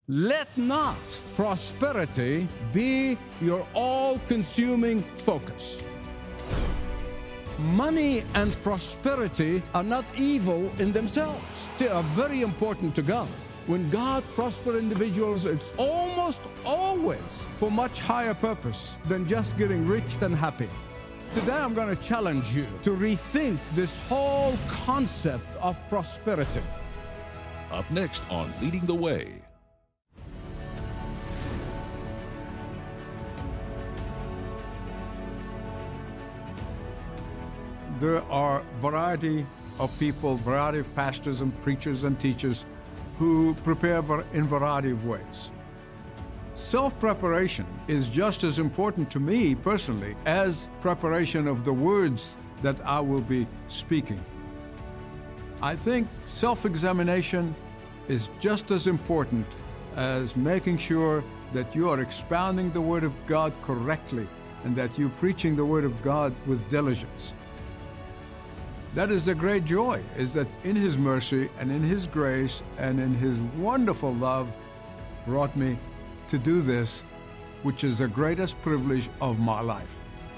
Let not prosperity be your all-consuming focus. Money and prosperity are not evil in themselves. They are very important to God. When God prospers individuals, it's almost always for much higher purpose than just getting rich and happy. Today I'm going to challenge you to rethink this whole concept of prosperity. Up next on Leading the Way. There are variety of people, variety of pastors and preachers and teachers who prepare in variety of ways. Self-preparation is just as important to me personally as preparation of the words that I will be speaking. I think self-examination is just as important as making sure that you are expounding the Word of God correctly and that you're preaching the Word of God with diligence. That is the great joy, is that in His mercy and in His grace and in His wonderful love brought me to do this, which is the greatest privilege of my life.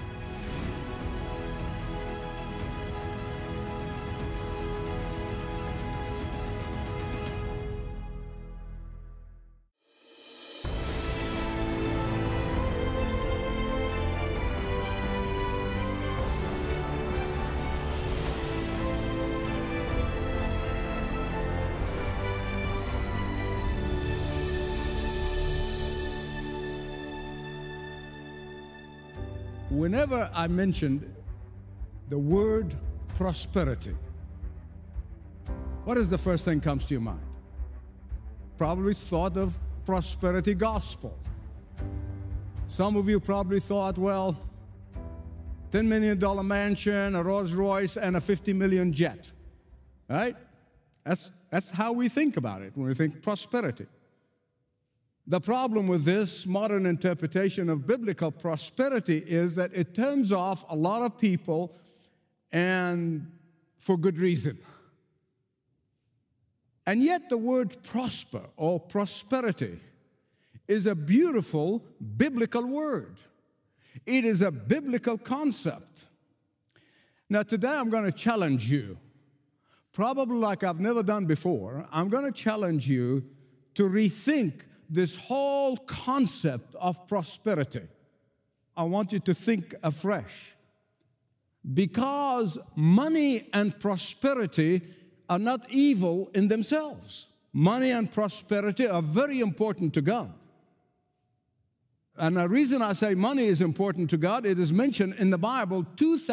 Whenever I mentioned the word prosperity, what is the first thing comes to your mind? Probably thought of prosperity gospel. Some of you probably thought, well, $10 million mansion, a Rolls Royce, and a 50 million jet, right? That's how we think about it when we think prosperity. The problem with this modern interpretation of biblical prosperity is that it turns off a lot of people, and for good reason. And yet the word prosper or prosperity is a beautiful biblical word. It is a biblical concept. Now today I'm going to challenge you, probably like I've never done before. I'm going to challenge you to rethink this whole concept of prosperity. I want you to think afresh. Because money and prosperity are not evil in themselves. Money and prosperity are very important to God. And the reason I say money is important to God, it is mentioned in the Bible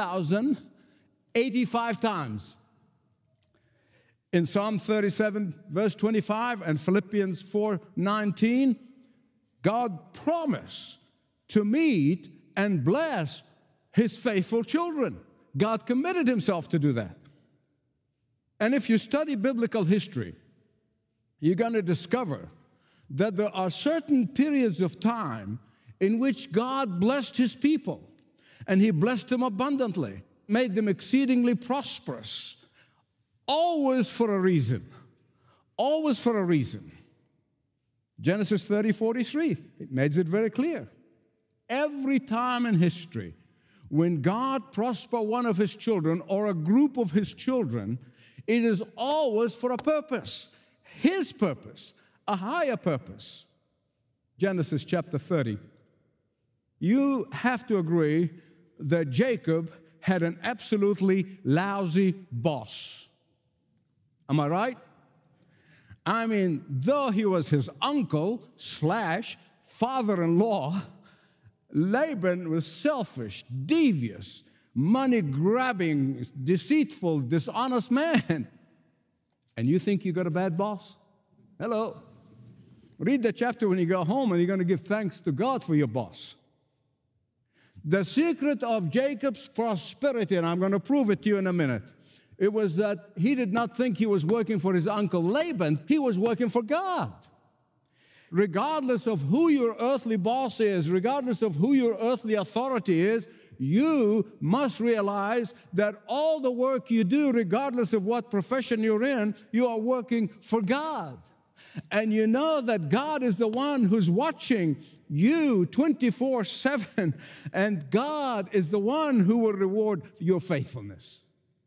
2,085 times. In Psalm 37, verse 25, and Philippians 4:19, God promised to meet and bless His faithful children. God committed Himself to do that. And if you study biblical history, you're going to discover that there are certain periods of time in which God blessed His people, and He blessed them abundantly, made them exceedingly prosperous. Always for a reason. Always for a reason. Genesis 30:43, it makes it very clear. Every time in history, when God prospers one of His children or a group of His children, it is always for a purpose. His purpose, a higher purpose. Genesis chapter 30. You have to agree that Jacob had an absolutely lousy boss. Am I right? I mean, though he was his uncle / father-in-law, Laban was selfish, devious, money-grabbing, deceitful, dishonest man. And you think you got a bad boss? Hello. Read the chapter when you go home and you're going to give thanks to God for your boss. The secret of Jacob's prosperity, and I'm going to prove it to you in a minute, it was that he did not think he was working for his uncle Laban. He was working for God. Regardless of who your earthly boss is, regardless of who your earthly authority is, you must realize that all the work you do, regardless of what profession you're in, you are working for God. and you know that God is the one who's watching you 24/7, and God is the one who will reward your faithfulness.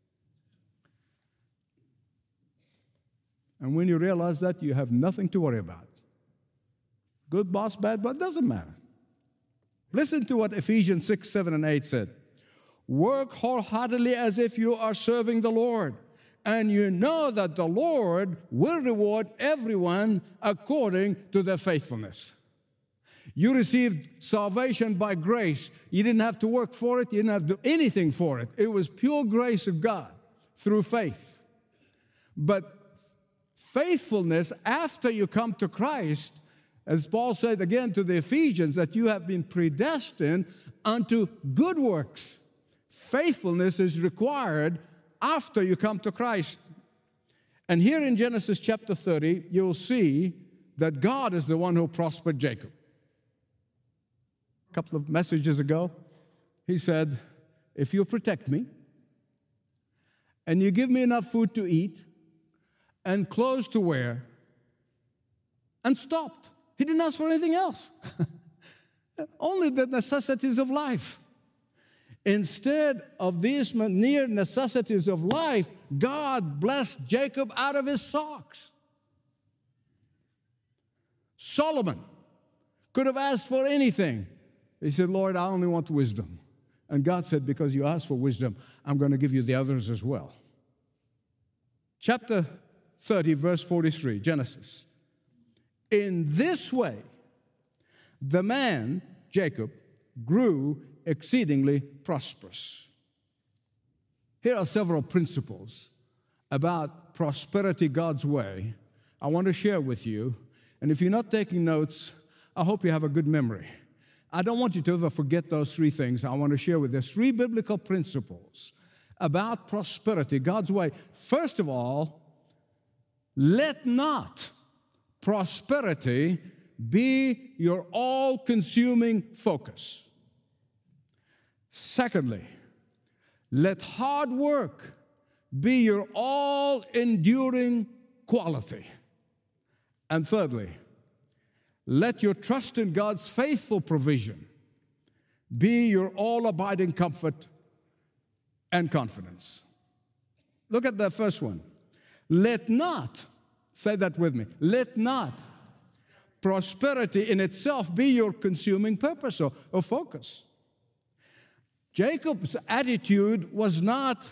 And when you realize that, you have nothing to worry about. Good boss, bad boss, doesn't matter. Listen to what Ephesians 6, 7, and 8 said. Work wholeheartedly as if you are serving the Lord, and you know that the Lord will reward everyone according to their faithfulness. You received salvation by grace. You didn't have to work for it. You didn't have to do anything for it. It was pure grace of God through faith. But faithfulness after you come to Christ, as Paul said again to the Ephesians, that you have been predestined unto good works. Faithfulness is required after you come to Christ. And here in Genesis chapter 30, you'll see that God is the one who prospered Jacob. A couple of messages ago, he said, if you protect me, and you give me enough food to eat, and clothes to wear, and stopped. He didn't ask for anything else. Only the necessities of life. Instead of these mere necessities of life, God blessed Jacob out of his socks. Solomon could have asked for anything. He said, Lord, I only want wisdom. And God said, because you asked for wisdom, I'm going to give you the others as well. Chapter 30, verse 43, Genesis. In this way, the man, Jacob, grew exceedingly prosperous. Here are several principles about prosperity God's way I want to share with you. And if you're not taking notes, I hope you have a good memory. I don't want you to ever forget those three things I want to share with you. There's three biblical principles about prosperity God's way. First of all, let not prosperity be your all-consuming focus. Secondly, let hard work be your all-enduring quality. And thirdly, let your trust in God's faithful provision be your all-abiding comfort and confidence. Look at the first one. Let not, say that with me, let not prosperity in itself be your consuming purpose or focus. Jacob's attitude was not,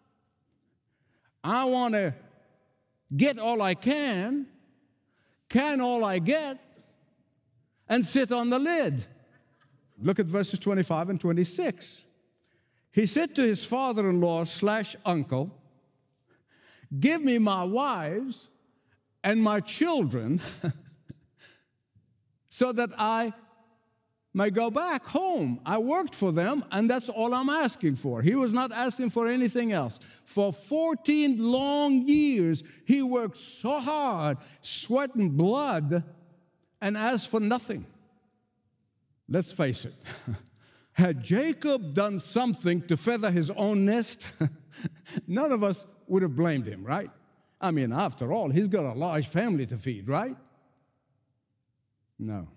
I want to get all I can all I get, and sit on the lid. Look at verses 25 and 26. He said to his father-in-law / uncle, give me my wives and my children so that I may go back home. I worked for them, and that's all I'm asking for. He was not asking for anything else. For 14 long years, he worked so hard, sweating blood, and asked for nothing. Let's face it. Had Jacob done something to feather his own nest, none of us would have blamed him, right? I mean, after all, he's got a large family to feed, right? No.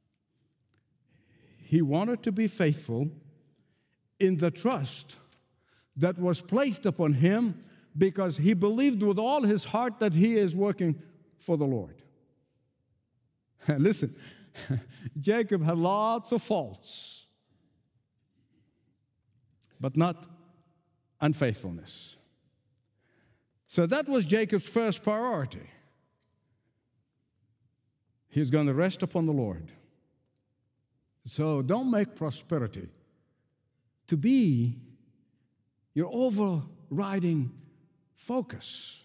He wanted to be faithful in the trust that was placed upon him because he believed with all his heart that he is working for the Lord. Listen, Jacob had lots of faults, but not unfaithfulness. So that was Jacob's first priority. He's going to rest upon the Lord. So don't make prosperity to be your overriding focus.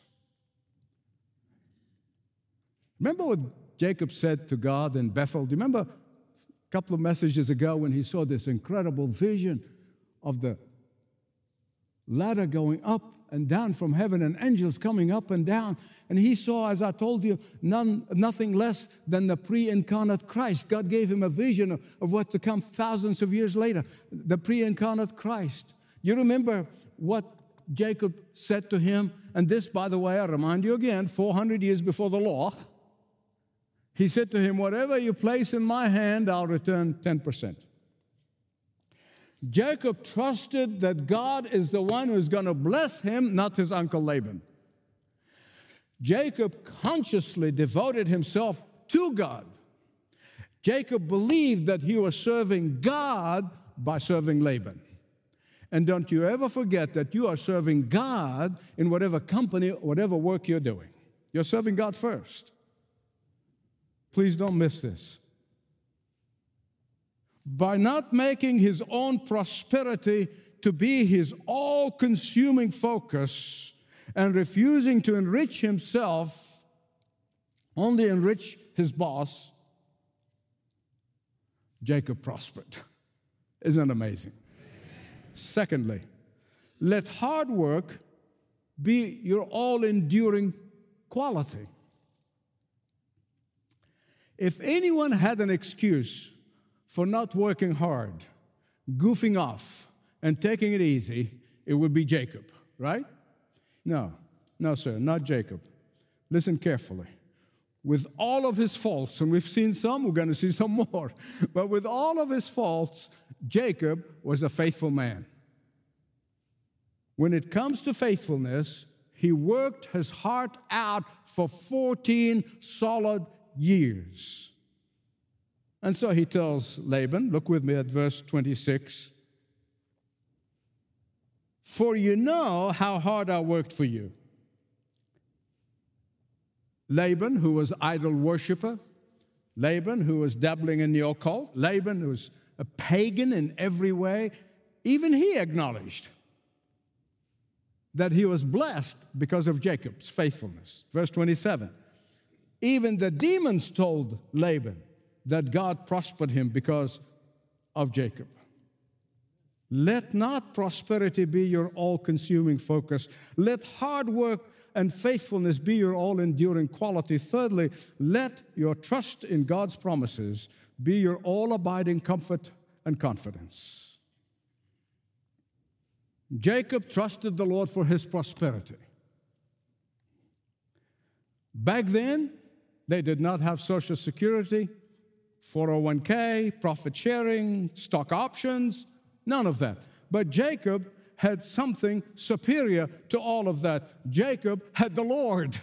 Remember what Jacob said to God in Bethel? Do you remember a couple of messages ago when he saw this incredible vision of the ladder going up and down from heaven and angels coming up and down? And he saw, as I told you, nothing less than the pre-incarnate Christ. God gave him a vision of what to come thousands of years later, the pre-incarnate Christ. You remember what Jacob said to him? And this, by the way, I remind you again, 400 years before the law. He said to him, whatever you place in my hand, I'll return 10%. Jacob trusted that God is the one who's going to bless him, not his uncle Laban. Jacob consciously devoted himself to God. Jacob believed that he was serving God by serving Laban. And don't you ever forget that you are serving God in whatever company, whatever work you're doing. You're serving God first. Please don't miss this. By not making his own prosperity to be his all-consuming focus and refusing to enrich himself, only enrich his boss, Jacob prospered. Isn't that amazing? Secondly, let hard work be your all-enduring quality. If anyone had an excuse for not working hard, goofing off, and taking it easy, it would be Jacob, right? No, sir, not Jacob. Listen carefully. With all of his faults, and we've seen some, we're going to see some more, but with all of his faults, Jacob was a faithful man. When it comes to faithfulness, he worked his heart out for 14 solid years. And so he tells Laban, look with me at verse 26, for you know how hard I worked for you. Laban, who was idol worshiper, Laban, who was dabbling in the occult, Laban, who was a pagan in every way, even he acknowledged that he was blessed because of Jacob's faithfulness. Verse 27, even the demons told Laban that God prospered him because of Jacob. Let not prosperity be your all-consuming focus. Let hard work and faithfulness be your all-enduring quality. Thirdly, let your trust in God's promises be your all-abiding comfort and confidence. Jacob trusted the Lord for his prosperity. Back then, they did not have Social Security, 401k, profit sharing, stock options, none of that. But Jacob had something superior to all of that. Jacob had the Lord.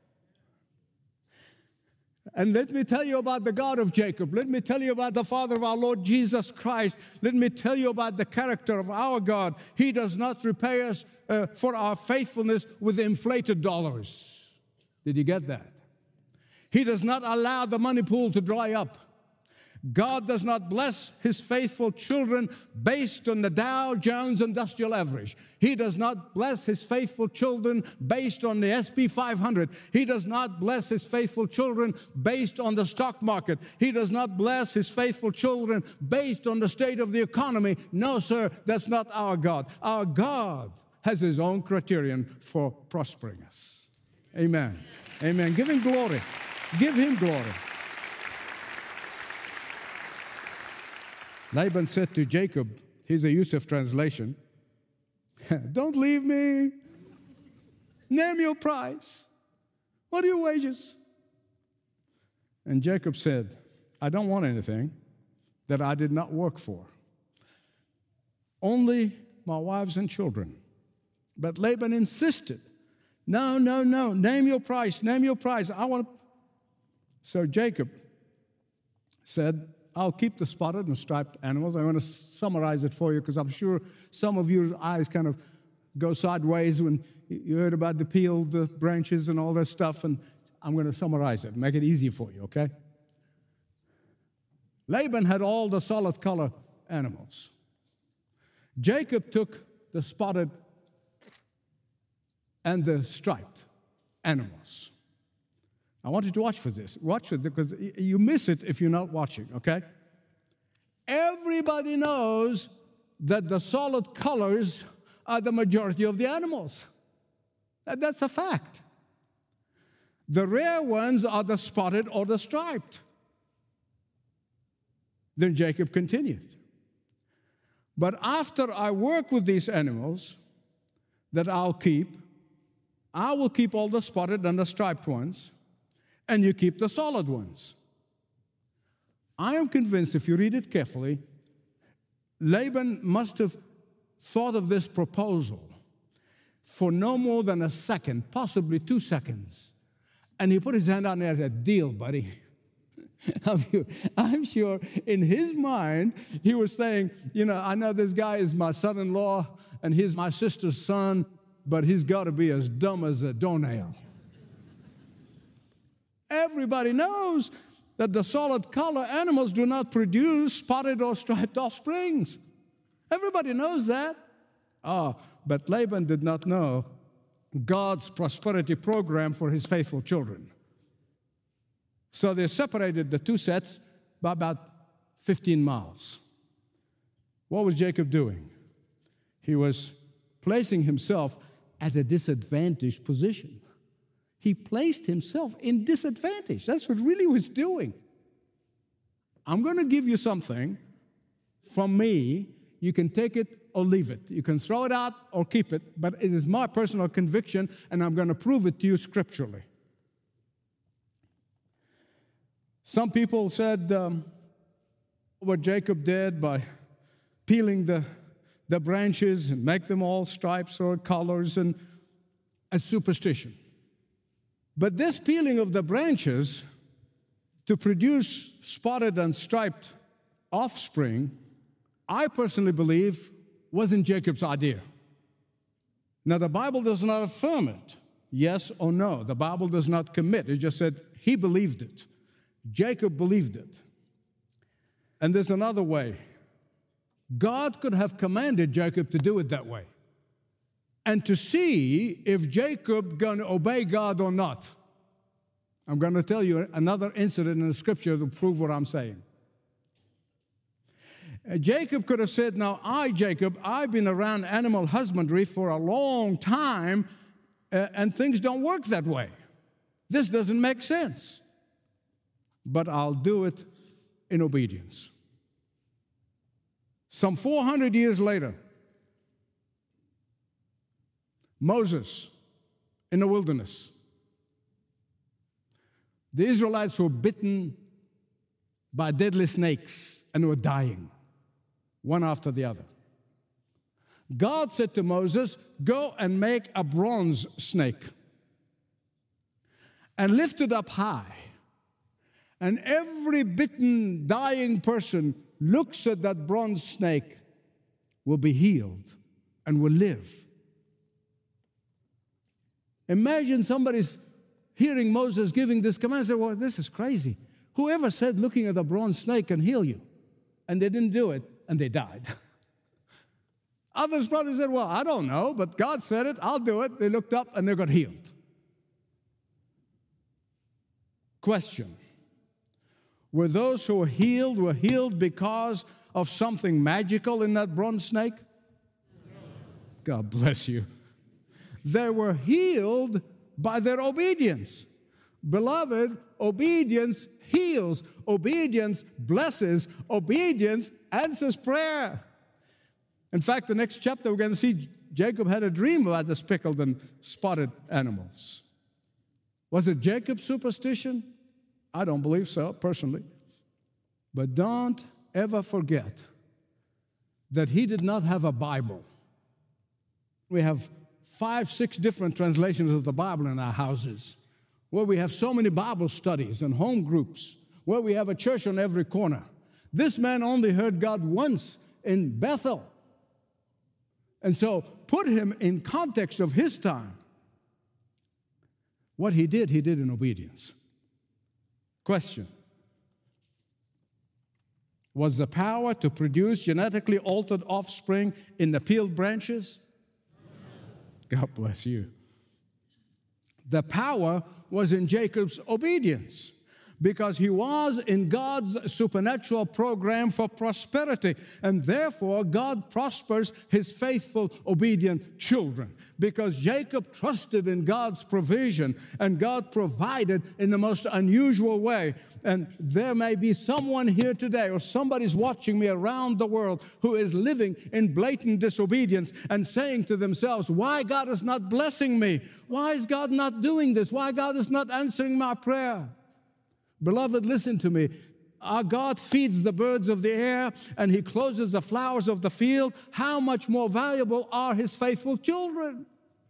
And let me tell you about the God of Jacob. Let me tell you about the Father of our Lord Jesus Christ. Let me tell you about the character of our God. He does not repay us for our faithfulness with inflated dollars. Did you get that? He does not allow the money pool to dry up. God does not bless his faithful children based on the Dow Jones Industrial Average. He does not bless his faithful children based on the SP 500. He does not bless his faithful children based on the stock market. He does not bless his faithful children based on the state of the economy. No, sir, that's not our God. Our God has his own criterion for prospering us. Amen. Amen. Give him glory. Give him glory. Laban said to Jacob, here's a Yusuf translation, don't leave me. Name your price. What are your wages? And Jacob said, I don't want anything that I did not work for. Only my wives and children. But Laban insisted, no. Name your price. Name your price. I want to. So Jacob said, I'll keep the spotted and striped animals. I'm going to summarize it for you because I'm sure some of your eyes kind of go sideways when you heard about the peeled branches and all that stuff, and I'm going to summarize it, make it easy for you, okay? Laban had all the solid color animals. Jacob took the spotted and the striped animals. I want you to watch for this. Watch it because you miss it if you're not watching, okay? Everybody knows that the solid colors are the majority of the animals. That's a fact. The rare ones are the spotted or the striped. Then Jacob continued. But after I work with these animals that I will keep all the spotted and the striped ones, and you keep the solid ones. I am convinced, if you read it carefully, Laban must have thought of this proposal for no more than a second, possibly 2 seconds. And he put his hand out there and said, "Deal, buddy." I'm sure in his mind, he was saying, I know this guy is my son-in-law and he's my sister's son, but he's got to be as dumb as a doornail. Everybody knows that the solid color animals do not produce spotted or striped offsprings. Everybody knows that. But Laban did not know God's prosperity program for his faithful children. So they separated the 2 sets by about 15 miles. What was Jacob doing? He was placing himself at a disadvantaged position. He placed himself in disadvantage. That's what really he was doing. I'm going to give you something from me. You can take it or leave it. You can throw it out or keep it, but it is my personal conviction, and I'm going to prove it to you scripturally. Some people said what Jacob did by peeling the branches and make them all stripes or colors and a superstition. But this peeling of the branches to produce spotted and striped offspring, I personally believe, wasn't Jacob's idea. Now, the Bible does not affirm it, yes or no. The Bible does not commit. It just said he believed it. Jacob believed it. And there's another way. God could have commanded Jacob to do it that way and to see if Jacob going to obey God or not. I'm going to tell you another incident in the scripture to prove what I'm saying. Jacob could have said, "Now Jacob, I've been around animal husbandry for a long time, and things don't work that way. This doesn't make sense. But I'll do it in obedience." Some 400 years later, Moses in the wilderness. The Israelites were bitten by deadly snakes and were dying, one after the other. God said to Moses, "Go and make a bronze snake and lift it up high. And every bitten, dying person looks at that bronze snake will be healed and will live." Imagine somebody's hearing Moses giving this command and say, "Well, this is crazy. Whoever said looking at a bronze snake can heal you?" And they didn't do it, and they died. Others probably said, "Well, I don't know, but God said it, I'll do it." They looked up, and they got healed. Question. Were those who were healed because of something magical in that bronze snake? God bless you. They were healed by their obedience. Beloved, obedience heals. Obedience blesses. Obedience answers prayer. In fact, the next chapter we're going to see Jacob had a dream about the speckled and spotted animals. Was it Jacob's superstition? I don't believe so, personally. But don't ever forget that he did not have a Bible. We have 5, 6 different translations of the Bible in our houses, where we have so many Bible studies and home groups, where we have a church on every corner. This man only heard God once in Bethel. And so put him in context of his time. What he did in obedience. Question. Was the power to produce genetically altered offspring in the peeled branches? God bless you. The power was in Jacob's obedience, because he was in God's supernatural program for prosperity. And therefore, God prospers his faithful, obedient children, because Jacob trusted in God's provision, and God provided in the most unusual way. And there may be someone here today, or somebody's watching me around the world, who is living in blatant disobedience and saying to themselves, "Why God is not blessing me? Why is God not doing this? Why God is not answering my prayer?" Beloved, listen to me. our God feeds the birds of the air and He clothes the flowers of the field, how much more valuable are His faithful children?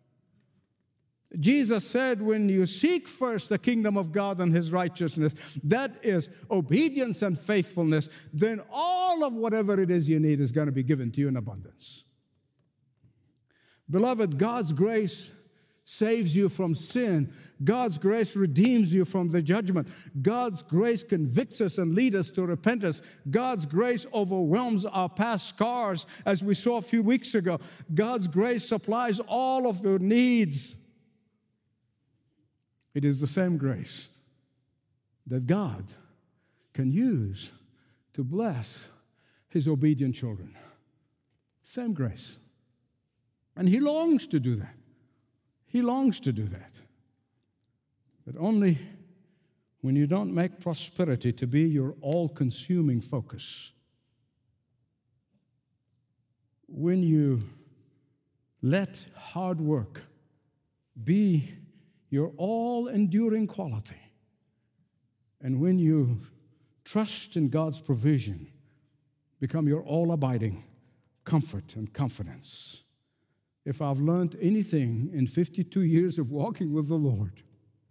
Jesus said, when you seek first the kingdom of God and His righteousness, that is obedience and faithfulness, then all of whatever it is you need is going to be given to you in abundance. Beloved, God's grace saves you from sin. God's grace redeems you from the judgment. God's grace convicts us and leads us to repentance. God's grace overwhelms our past scars, as we saw a few weeks ago. God's grace supplies all of your needs. It is the same grace that God can use to bless His obedient children. Same grace. And He longs to do that. He longs to do that. But only when you don't make prosperity to be your all-consuming focus. When you let hard work be your all-enduring quality. And when you trust in God's provision, become your all-abiding comfort and confidence. If I've learned anything in 52 years of walking with the Lord,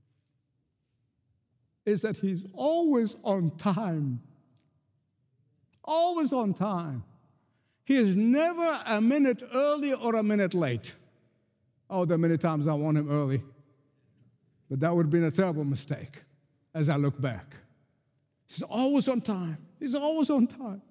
is that He's always on time. Always on time. He is never a minute early or a minute late. Oh, there are many times I want Him early. But that would have been a terrible mistake as I look back. He's always on time. He's always on time.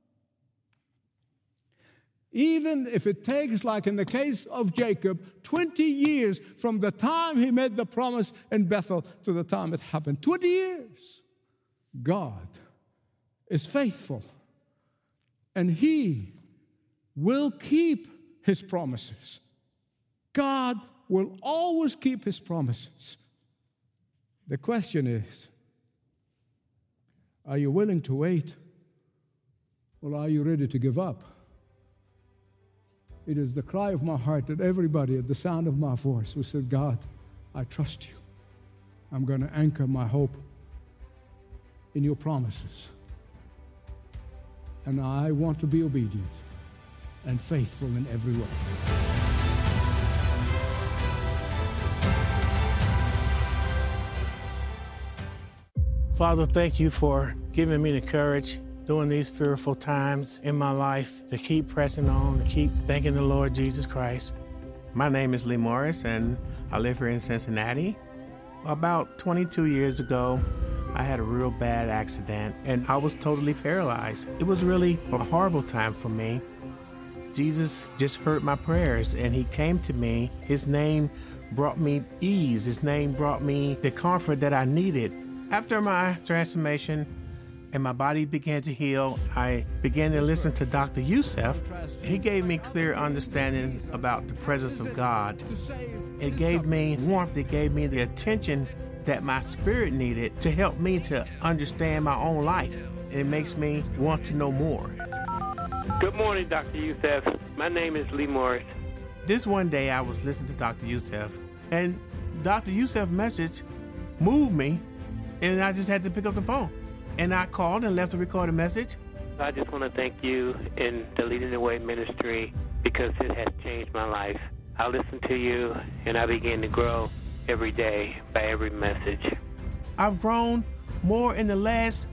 Even if it takes, like in the case of Jacob, 20 years from the time he made the promise in Bethel to the time it happened. 20 years. God is faithful. And He will keep His promises. God will always keep His promises. The question is, are you willing to wait, or are you ready to give up? It is the cry of my heart that everybody at the sound of my voice will say, God, I trust You. I'm going to anchor my hope in Your promises. And I want to be obedient and faithful in every way. Father, thank You for giving me the courage during these fearful times in my life to keep pressing on, to keep thanking the Lord Jesus Christ. My name is Lee Morris, and I live here in Cincinnati. About 22 years ago, I had a real bad accident, and I was totally paralyzed. It was really a horrible time for me. Jesus just heard my prayers, and He came to me. His name brought me ease. His name brought me the comfort that I needed. After my transformation and my body began to heal, I began to listen to Dr. Youssef. He gave me clear understanding about the presence of God. It gave me warmth. It gave me the attention that my spirit needed to help me to understand my own life. And it makes me want to know more. Good morning, Dr. Youssef. My name is Lee Morris. This one day I was listening to Dr. Youssef, and Dr. Youssef's message moved me, and I just had to pick up the phone. And I called and left a recorded message. I just want to thank you in the Leading the Way ministry because it has changed my life. I listen to you, and I begin to grow every day by every message. I've grown more in the last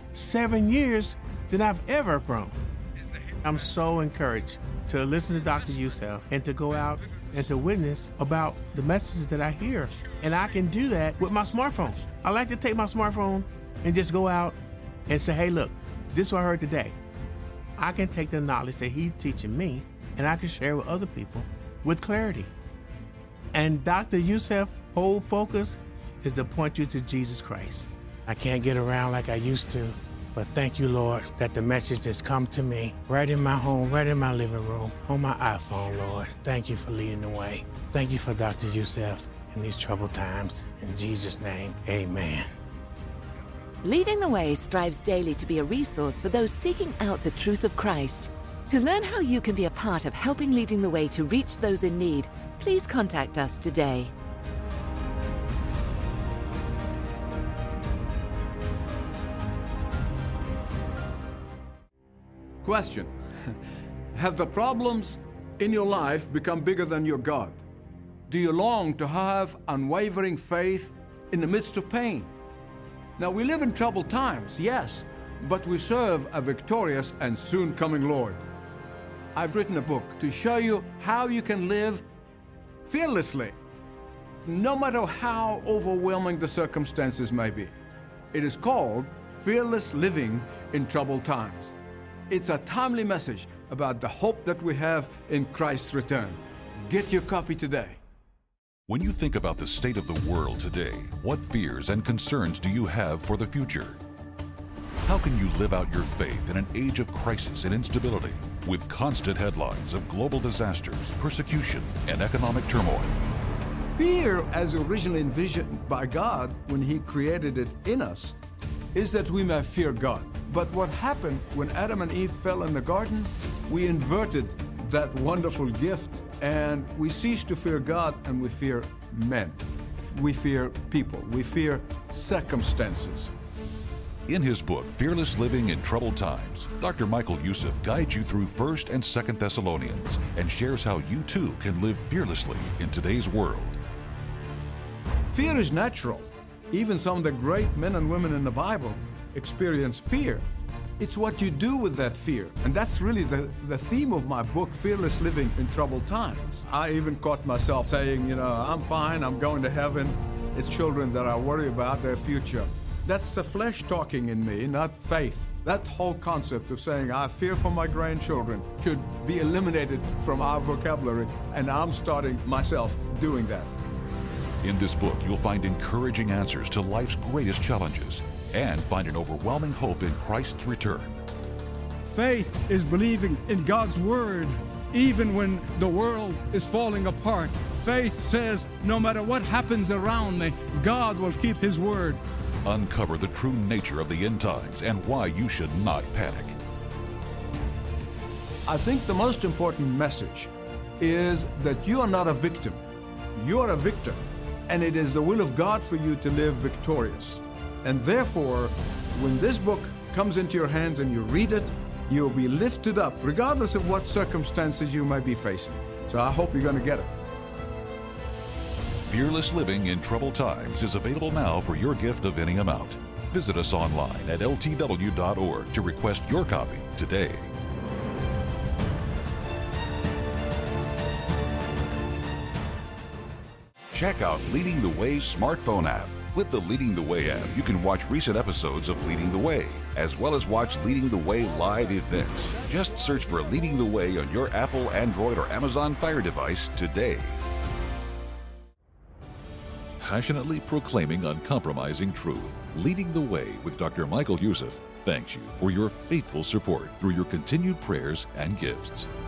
7 years than I've ever grown. I'm so encouraged to listen to Dr. Youssef and to go out and to witness about the messages that I hear. And I can do that with my smartphone. I like to take my smartphone and just go out and say, hey, look, this is what I heard today. I can take the knowledge that He's teaching me and I can share with other people with clarity. And Dr. Youssef's whole focus is to point you to Jesus Christ. I can't get around like I used to, but thank You, Lord, that the message has come to me right in my home, right in my living room, on my iPhone, Lord. Thank You for leading the way. Thank You for Dr. Youssef in these troubled times. In Jesus' name, amen. Leading the Way strives daily to be a resource for those seeking out the truth of Christ. To learn how you can be a part of helping Leading the Way to reach those in need, please contact us today. Question. Have the problems in your life become bigger than your God? Do you long to have unwavering faith in the midst of pain? Now, we live in troubled times, yes, but we serve a victorious and soon coming Lord. I've written a book to show you how you can live fearlessly, no matter how overwhelming the circumstances may be. It is called Fearless Living in Troubled Times. It's a timely message about the hope that we have in Christ's return. Get your copy today. When you think about the state of the world today, what fears and concerns do you have for the future? How can you live out your faith in an age of crisis and instability, with constant headlines of global disasters, persecution, and economic turmoil? Fear, as originally envisioned by God when He created it in us, is that we may fear God. But what happened when Adam and Eve fell in the garden? We inverted that wonderful gift, and we ceased to fear God, and we fear men. We fear people. We fear circumstances. In his book, Fearless Living in Troubled Times, Dr. Michael Youssef guides you through 1st and 2nd Thessalonians and shares how you too can live fearlessly in today's world. Fear is natural. Even some of the great men and women in the Bible experience fear. It's what you do with that fear. And that's really the theme of my book, Fearless Living in Troubled Times. I even caught myself saying, I'm fine, I'm going to heaven. It's children that I worry about their future. That's the flesh talking in me, not faith. That whole concept of saying, I fear for my grandchildren should be eliminated from our vocabulary, and I'm starting myself doing that. In this book, you'll find encouraging answers to life's greatest challenges and find an overwhelming hope in Christ's return. Faith is believing in God's Word, even when the world is falling apart. Faith says, no matter what happens around me, God will keep His Word. Uncover the true nature of the end times and why you should not panic. I think the most important message is that you are not a victim. You are a victor, and it is the will of God for you to live victorious. And therefore, when this book comes into your hands and you read it, you'll be lifted up, regardless of what circumstances you may be facing. So I hope you're going to get it. Fearless Living in Troubled Times is available now for your gift of any amount. Visit us online at ltw.org to request your copy today. Check out Leading the Way smartphone app. With the Leading the Way app, you can watch recent episodes of Leading the Way, as well as watch Leading the Way live events. Just search for Leading the Way on your Apple, Android, or Amazon Fire device today. Passionately proclaiming uncompromising truth, Leading the Way with Dr. Michael Youssef thanks you for your faithful support through your continued prayers and gifts.